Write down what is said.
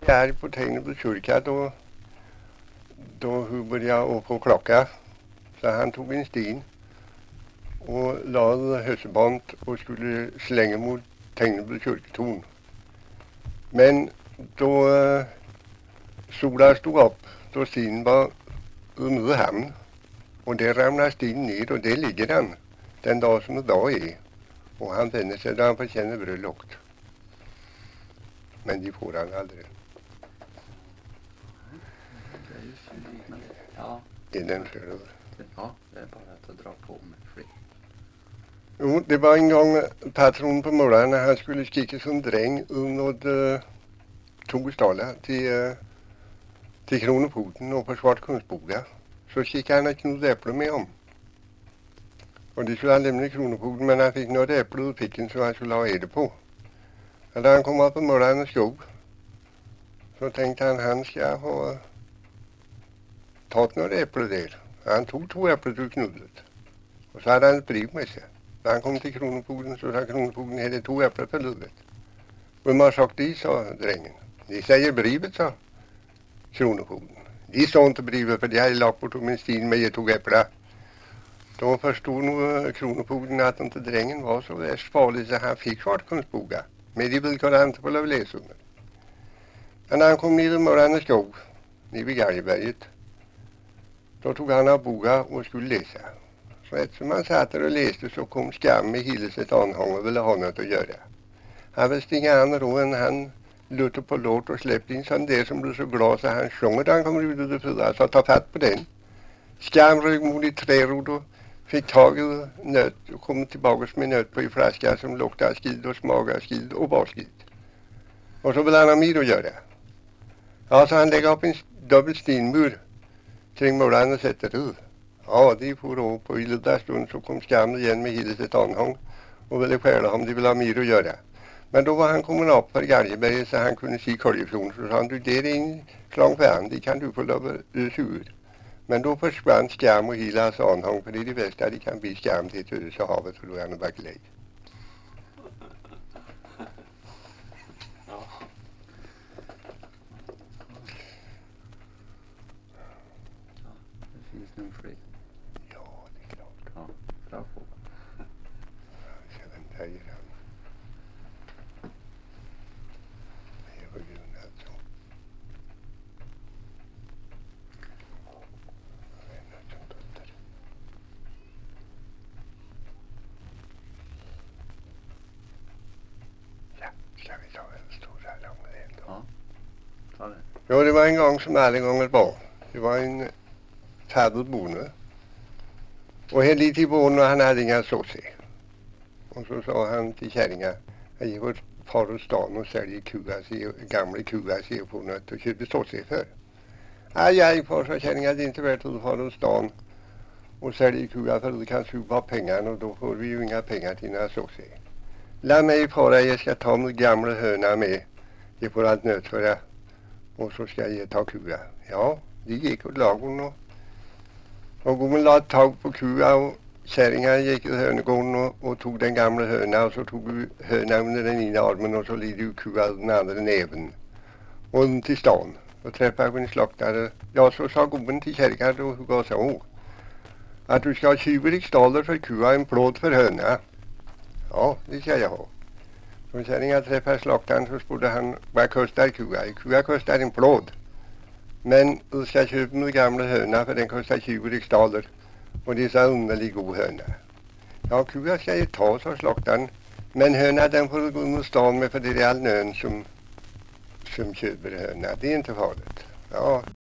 Här på Tegnebro kyrka då började jag få klocka. Så han tog en sten och lade höseband och skulle slänga mot Tegnebro kyrketorn. Men då solen stod upp, då stenen var under hamn. Och det ramlade stenen ner och det ligger den dag som idag är. Och han vänder sig då han får känna bröllågt. Men de får han aldrig. Ja. Det är den själv. Ja, det är bara att dra på med fler. Jo, det var en gång patron på morgonen när han skulle kika som dräng under Togestala till Kronofoten och på Svartkundsboda. Så kikade han ett knut äpple med om. Och det skulle han lämna Kronofoten, men han fick något äpple ur picken så han skulle ha det på. Och när han kom upp på morgonen och skog så tänkte han ska ha tagit något äpple där. Han tog 2 äpplen ur knutet. Och så hade han ett brev med sig. När han kom till Kronofoten så sa Kronofoten hade 2 äpplen för livet. Vem har sagt det, sa drängen. De säger brevet, sa Kronofoten. De sa inte brevet för de hade lagt på min stin med 2 äpplen. Då förstod nog Kronofoten att inte drängen var så värst farlig så han fick Svartkundsboda. Men de vill kunna inte få lov läsa under. Men när han kom ner i morgonen skog, ner vid Galjeberget, då tog han av boga och skulle läsa. Så eftersom han satt där och läste så kom skam i hela sitt anhång och ville ha något att göra. Han ville stinga an råen, han luttade på låt och släppte in sån där som blev så glad så han sjöng och han kom ut ur det fria. Så ta fatt på den. Skam rög mot i trärod och fick tag i nöt och kom tillbaka med nöt på i flaska som luktade skid och smakade skid och var skid. Och så ville han ha mer att göra. Ja, så han lägger upp en dubbel stenmur kring morgonen och sätter ut. Ja, de får då på i lilla stund så kom skam igen med hela sitt anhång och ville stjäla om de ville ha mer att göra. Men då var han kommit upp för Galjeberget så han kunde se Koljefjorden. Så sa han, du det är en klang för han, det kan du få lov att se ut. Men då försvann skam och hela hans anhång för det är det bästa, det kan bli skam till ett öde havet för då är han bara gläd. Finns det nog fler? Ja, det är klart. Ja, bra på. Jag ska vänta i den. Det var grund alltså. Ja, ska vi ta en stor här lång ändå? Ja, ta det. Ja, det var en gång som alla gånger var. Det var en färdbonde. Och här lite i bonden och han hade inga såser. Och så sa han till kärringar, jag gick åt far och stan och säljer gamla kugar på något och köpte såser för. Aj, far, sa kärringar, det är inte värt att far och stan och säljer kugar för du kan suga pengarna och då får vi ju inga pengar till några såser. Låt mig fara, jag ska ta min gamla höna med. Det får allt nöt för det. Och så ska jag ta kugar. Ja, det gick åt lagen och gommen la tag på kua och kärringar gick i hönegården och tog den gamla höna och så tog vi höna under den ena armen och så lide ju kua den andra näven. Och in till stan och träffade vi en slaktare. Ja, så sa gommen till kärringar och gav så att du ska ha 20 riksdaler för kua, en plåt för höna. Ja, det ska jag ha. Så kärringar träffade slaktaren så sporde han, vad kostar kua? Kua kostar en plåt. Men du ska köpa min gamla höna för den kostar 20 riksdaler. Och det är så underlig god höna. Ja, kua ska jag ta, sa slaktaren. Men höna den får du gå in och stan med för det är all nön som köper höna. Det är inte farligt. Ja.